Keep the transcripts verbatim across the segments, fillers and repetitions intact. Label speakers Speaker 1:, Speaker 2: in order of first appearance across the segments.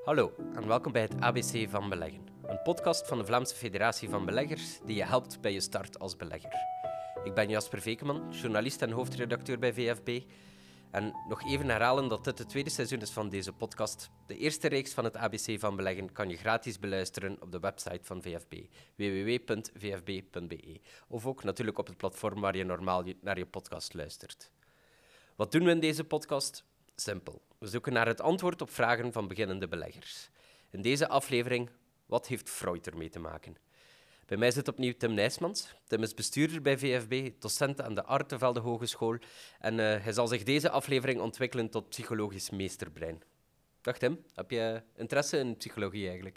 Speaker 1: Hallo en welkom bij het A B C van Beleggen, een podcast van de Vlaamse Federatie van Beleggers die je helpt bij je start als belegger. Ik ben Jasper Vekeman, journalist en hoofdredacteur bij V F B. En nog even herhalen dat dit het tweede seizoen is van deze podcast. De eerste reeks van het A B C van Beleggen kan je gratis beluisteren op de website van V F B, w w w punt v f b punt b e. Of ook natuurlijk op het platform waar je normaal naar je podcast luistert. Wat doen we in deze podcast? Simpel. We zoeken naar het antwoord op vragen van beginnende beleggers. In deze aflevering, wat heeft Freud ermee te maken? Bij mij zit opnieuw Tim Nijsmans. Tim is bestuurder bij V F B, docent aan de Artevelde Hogeschool en uh, hij zal zich deze aflevering ontwikkelen tot psychologisch meesterbrein. Dag Tim, heb je interesse in psychologie eigenlijk?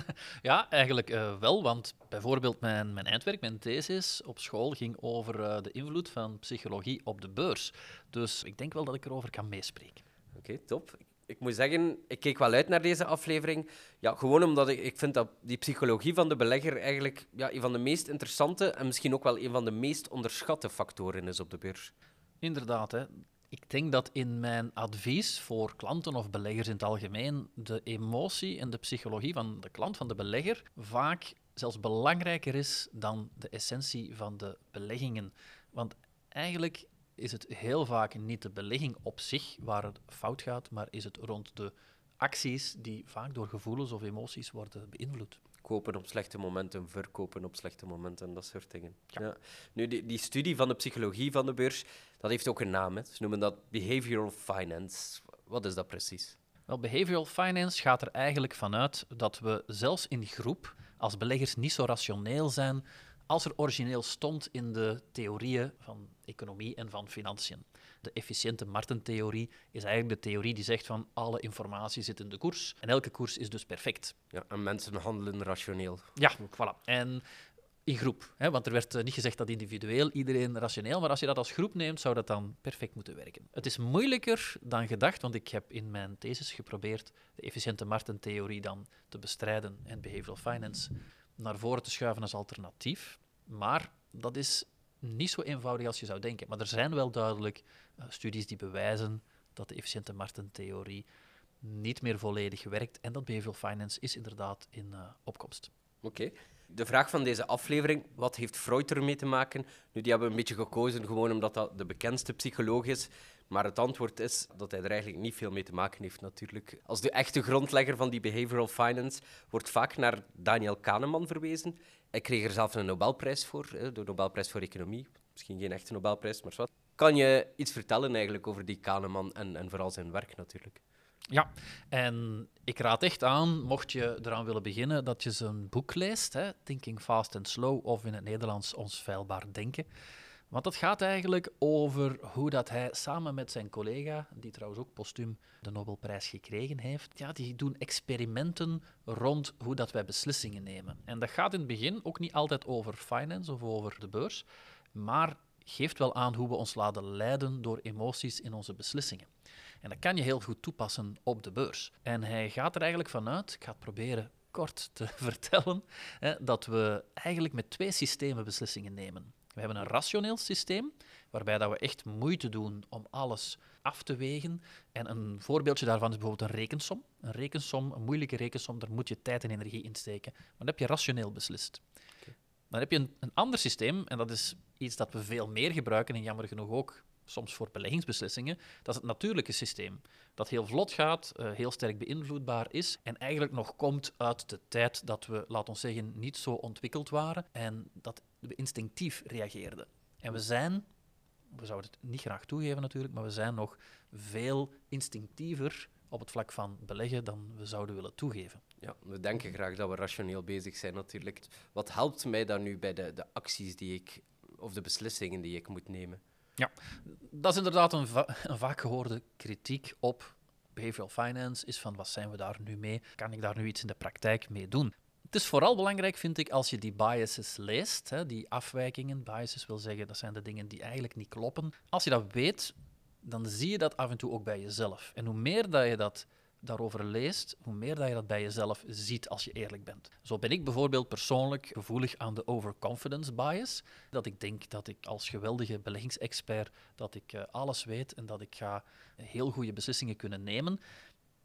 Speaker 2: Ja, eigenlijk uh, wel, want bijvoorbeeld mijn, mijn eindwerk, mijn thesis op school ging over uh, de invloed van psychologie op de beurs. Dus ik denk wel dat ik erover kan meespreken.
Speaker 1: Oké, okay, top. Ik moet zeggen, ik keek wel uit naar deze aflevering. Ja, gewoon omdat ik, ik vind dat die psychologie van de belegger eigenlijk ja, een van de meest interessante en misschien ook wel een van de meest onderschatte factoren is op de beurs.
Speaker 2: Inderdaad, hè. Ik denk dat in mijn advies voor klanten of beleggers in het algemeen de emotie en de psychologie van de klant, van de belegger, vaak zelfs belangrijker is dan de essentie van de beleggingen. Want eigenlijk is het heel vaak niet de belegging op zich waar het fout gaat, maar is het rond de acties die vaak door gevoelens of emoties worden beïnvloed.
Speaker 1: Kopen op slechte momenten, verkopen op slechte momenten, dat soort dingen. Ja. Ja. Nu, die, die studie van de psychologie van de beurs, dat heeft ook een naam. Hè. Ze noemen dat behavioral finance. Wat is dat precies?
Speaker 2: Wel, behavioral finance gaat er eigenlijk vanuit dat we zelfs in groep als beleggers niet zo rationeel zijn als er origineel stond in de theorieën van economie en van financiën. De efficiënte marktentheorie is eigenlijk de theorie die zegt van alle informatie zit in de koers en elke koers is dus perfect.
Speaker 1: Ja, en mensen handelen rationeel.
Speaker 2: Ja, voilà. En in groep, hè, want er werd niet gezegd dat individueel iedereen rationeel, maar als je dat als groep neemt, zou dat dan perfect moeten werken. Het is moeilijker dan gedacht, want ik heb in mijn thesis geprobeerd de efficiënte marktentheorie dan te bestrijden en behavioral finance naar voren te schuiven als alternatief. Maar dat is niet zo eenvoudig als je zou denken. Maar er zijn wel duidelijk uh, studies die bewijzen dat de efficiënte marktentheorie niet meer volledig werkt en dat behavioral finance is inderdaad in uh, opkomst.
Speaker 1: Oké. Okay. De vraag van deze aflevering, wat heeft Freud ermee te maken? Nu, die hebben we een beetje gekozen gewoon omdat dat de bekendste psycholoog is. Maar het antwoord is dat hij er eigenlijk niet veel mee te maken heeft natuurlijk. Als de echte grondlegger van die behavioral finance wordt vaak naar Daniel Kahneman verwezen. Hij kreeg er zelf een Nobelprijs voor, de Nobelprijs voor Economie. Misschien geen echte Nobelprijs, maar wat. Kan je iets vertellen eigenlijk over die Kahneman en, en vooral zijn werk natuurlijk?
Speaker 2: Ja, en ik raad echt aan, mocht je eraan willen beginnen, dat je zijn boek leest, hè, Thinking Fast and Slow, of in het Nederlands Ons Feilbaar Denken. Want dat gaat eigenlijk over hoe dat hij samen met zijn collega, die trouwens ook postuum de Nobelprijs gekregen heeft, ja, die doen experimenten rond hoe dat wij beslissingen nemen. En dat gaat in het begin ook niet altijd over finance of over de beurs, maar geeft wel aan hoe we ons laten leiden door emoties in onze beslissingen. En dat kan je heel goed toepassen op de beurs. En hij gaat er eigenlijk vanuit, ik ga het proberen kort te vertellen, hè, dat we eigenlijk met twee systemen beslissingen nemen. We hebben een rationeel systeem, waarbij dat we echt moeite doen om alles af te wegen. En een voorbeeldje daarvan is bijvoorbeeld een rekensom. Een rekensom, een moeilijke rekensom, daar moet je tijd en energie in steken. Maar dan heb je rationeel beslist. Okay. Dan heb je een, een ander systeem, en dat is iets dat we veel meer gebruiken, en jammer genoeg ook soms voor beleggingsbeslissingen, dat is het natuurlijke systeem. Dat heel vlot gaat, uh, heel sterk beïnvloedbaar is en eigenlijk nog komt uit de tijd dat we, laat ons zeggen, niet zo ontwikkeld waren en dat we instinctief reageerden. En we zijn, we zouden het niet graag toegeven natuurlijk, maar we zijn nog veel instinctiever op het vlak van beleggen dan we zouden willen toegeven.
Speaker 1: Ja, we denken graag dat we rationeel bezig zijn natuurlijk. Wat helpt mij dan nu bij de, de acties die ik, of de beslissingen die ik moet nemen?
Speaker 2: Ja, dat is inderdaad een, va- een vaak gehoorde kritiek op behavioral finance, is van wat zijn we daar nu mee? Kan ik daar nu iets in de praktijk mee doen? Het is vooral belangrijk, vind ik, als je die biases leest, hè, die afwijkingen. Biases wil zeggen, dat zijn de dingen die eigenlijk niet kloppen. Als je dat weet, dan zie je dat af en toe ook bij jezelf. En hoe meer dat je dat daarover leest, hoe meer dat je dat bij jezelf ziet als je eerlijk bent. Zo ben ik bijvoorbeeld persoonlijk gevoelig aan de overconfidence bias. Dat ik denk dat ik als geweldige beleggingsexpert dat ik uh, alles weet en dat ik ga heel goede beslissingen kunnen nemen.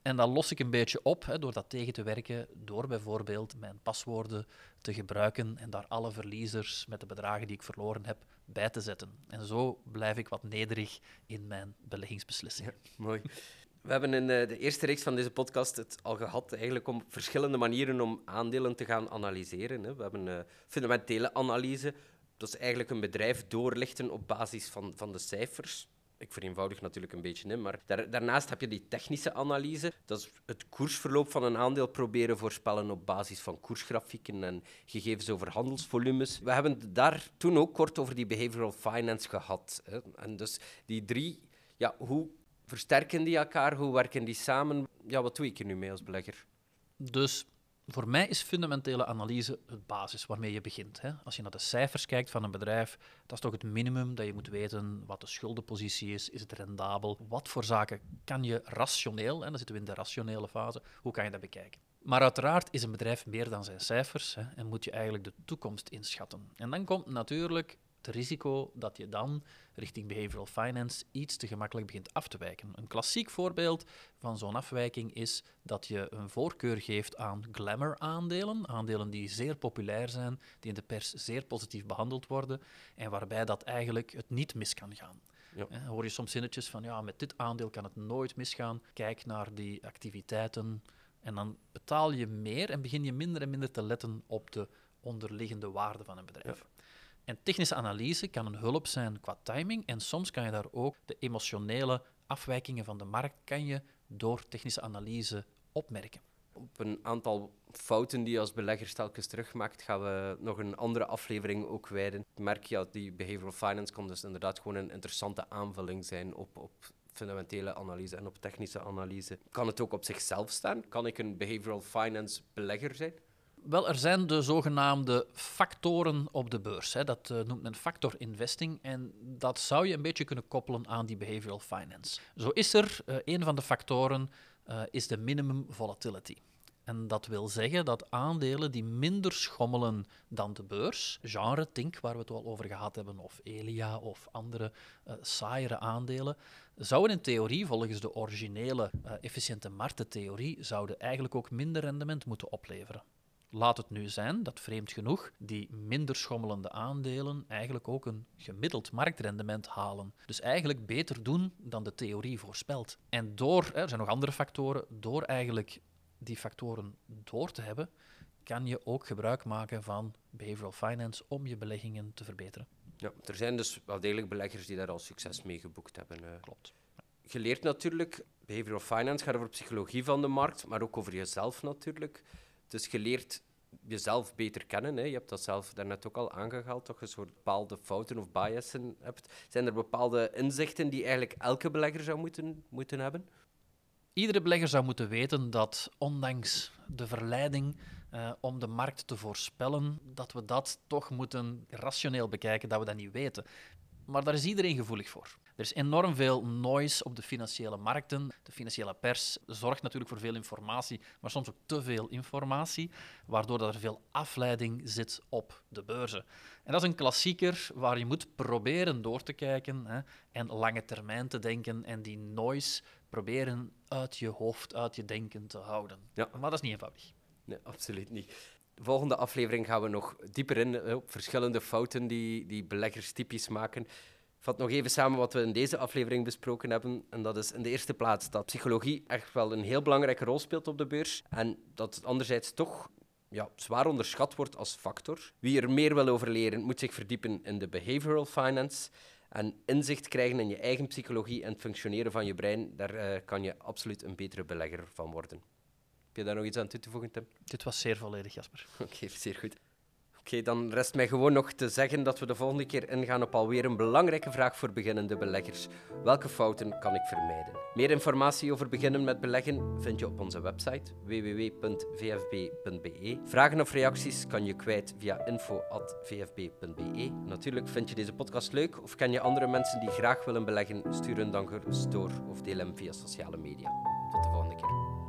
Speaker 2: En dat los ik een beetje op hè, door dat tegen te werken, door bijvoorbeeld mijn paswoorden te gebruiken en daar alle verliezers met de bedragen die ik verloren heb bij te zetten. En zo blijf ik wat nederig in mijn beleggingsbeslissingen.
Speaker 1: Ja, mooi. We hebben in de eerste reeks van deze podcast het al gehad eigenlijk om verschillende manieren om aandelen te gaan analyseren. We hebben een fundamentele analyse. Dat is eigenlijk een bedrijf doorlichten op basis van, van de cijfers. Ik vereenvoudig natuurlijk een beetje, hè, maar daar, daarnaast heb je die technische analyse. Dat is het koersverloop van een aandeel proberen voorspellen op basis van koersgrafieken en gegevens over handelsvolumes. We hebben daar toen ook kort over die behavioral finance gehad. Hè. En dus die drie, ja, hoe versterken die elkaar? Hoe werken die samen? Ja, wat doe ik er nu mee als belegger?
Speaker 2: Dus voor mij is fundamentele analyse het basis waarmee je begint. Hè. Als je naar de cijfers kijkt van een bedrijf, dat is toch het minimum dat je moet weten wat de schuldenpositie is, is het rendabel, wat voor zaken kan je rationeel, en dan zitten we in de rationele fase, hoe kan je dat bekijken? Maar uiteraard is een bedrijf meer dan zijn cijfers hè, en moet je eigenlijk de toekomst inschatten. En dan komt natuurlijk het risico dat je dan richting behavioral finance iets te gemakkelijk begint af te wijken. Een klassiek voorbeeld van zo'n afwijking is dat je een voorkeur geeft aan glamour-aandelen, aandelen die zeer populair zijn, die in de pers zeer positief behandeld worden en waarbij dat eigenlijk het niet mis kan gaan. Ja. Dan hoor je soms zinnetjes van ja, met dit aandeel kan het nooit misgaan, kijk naar die activiteiten en dan betaal je meer en begin je minder en minder te letten op de onderliggende waarde van een bedrijf. Ja. En technische analyse kan een hulp zijn qua timing en soms kan je daar ook de emotionele afwijkingen van de markt kan je door technische analyse opmerken.
Speaker 1: Op een aantal fouten die je als belegger telkens terugmaakt, gaan we nog een andere aflevering ook wijden. Ik merk ja, die behavioral finance kon dus inderdaad gewoon een interessante aanvulling zijn op, op fundamentele analyse en op technische analyse. Kan het ook op zichzelf staan? Kan ik een behavioral finance belegger zijn?
Speaker 2: Wel, er zijn de zogenaamde factoren op de beurs. Hè. Dat uh, noemt men factor investing en dat zou je een beetje kunnen koppelen aan die behavioral finance. Zo is er, uh, een van de factoren uh, is de minimum volatility. En dat wil zeggen dat aandelen die minder schommelen dan de beurs, genre Tink, waar we het al over gehad hebben, of Elia of andere uh, saaiere aandelen, zouden in theorie, volgens de originele uh, efficiënte marktentheorie, zouden eigenlijk ook minder rendement moeten opleveren. Laat het nu zijn dat, vreemd genoeg, die minder schommelende aandelen eigenlijk ook een gemiddeld marktrendement halen. Dus eigenlijk beter doen dan de theorie voorspelt. En door, er zijn nog andere factoren, door eigenlijk die factoren door te hebben, kan je ook gebruik maken van behavioral finance om je beleggingen te verbeteren.
Speaker 1: Ja, er zijn dus wel degelijk beleggers die daar al succes mee geboekt hebben. Uh.
Speaker 2: Klopt.
Speaker 1: Je leert natuurlijk, behavioral finance gaat over psychologie van de markt, maar ook over jezelf natuurlijk. Dus je leert jezelf beter kennen. Hè. Je hebt dat zelf daarnet ook al aangehaald, toch een soort bepaalde fouten of biasen hebt. Zijn er bepaalde inzichten die eigenlijk elke belegger zou moeten, moeten hebben?
Speaker 2: Iedere belegger zou moeten weten dat ondanks de verleiding uh, om de markt te voorspellen, dat we dat toch moeten rationeel bekijken, dat we dat niet weten. Maar daar is iedereen gevoelig voor. Er is enorm veel noise op de financiële markten. De financiële pers zorgt natuurlijk voor veel informatie, maar soms ook te veel informatie, waardoor er veel afleiding zit op de beurzen. En dat is een klassieker waar je moet proberen door te kijken hè, en lange termijn te denken en die noise proberen uit je hoofd, uit je denken te houden.
Speaker 1: Ja.
Speaker 2: Maar dat is niet eenvoudig.
Speaker 1: Nee, absoluut niet. De volgende aflevering gaan we nog dieper in op verschillende fouten die, die beleggers typisch maken. Ik vat nog even samen wat we in deze aflevering besproken hebben. En dat is in de eerste plaats dat psychologie echt wel een heel belangrijke rol speelt op de beurs. En dat het anderzijds toch ja, zwaar onderschat wordt als factor. Wie er meer wil over leren, moet zich verdiepen in de behavioral finance. En inzicht krijgen in je eigen psychologie en het functioneren van je brein, daar uh, kan je absoluut een betere belegger van worden. Heb je daar nog iets aan toe te voegen, Tim?
Speaker 2: Dit was zeer volledig, Jasper.
Speaker 1: Oké, okay, zeer goed. Oké, okay, dan rest mij gewoon nog te zeggen dat we de volgende keer ingaan op alweer een belangrijke vraag voor beginnende beleggers. Welke fouten kan ik vermijden? Meer informatie over beginnen met beleggen vind je op onze website w w w punt v f b punt b e. Vragen of reacties kan je kwijt via info at v f b punt b e. Natuurlijk vind je deze podcast leuk of ken je andere mensen die graag willen beleggen, stuur hen dan gerust door of deel hem via sociale media. Tot de volgende keer.